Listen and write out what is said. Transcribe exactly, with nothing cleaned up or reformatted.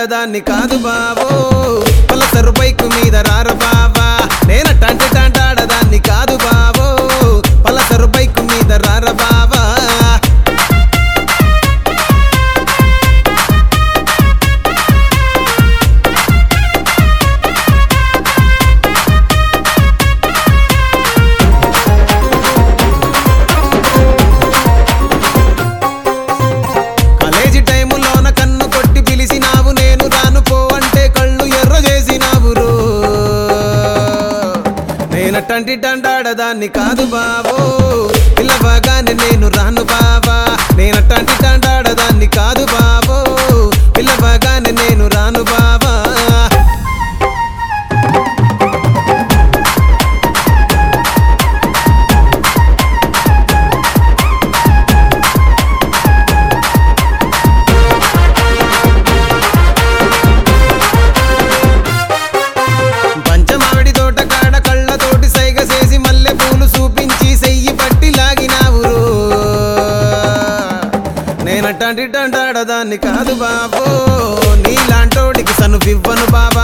టాంటాడదాన్ని కాదు బావో Pulsar bike మీద రార బావా నేనట్టంటి టాంటాడదాన్ని కాదు బావో పలసరు బైకు మీద రార బావా నేనట్టంటి టాంటాడదాన్ని కాదు బావో పిల్లవగానే నేను రాను బావా నేనట్టంటి టాంటాడదాన్ని కాదు బావో పిల్లవగానే నేను రాను బావా నేనట్టంటి టాంటాడదాన్ని కాదు బాబో నీలాంటోడికి సను ఇవ్వను బాబా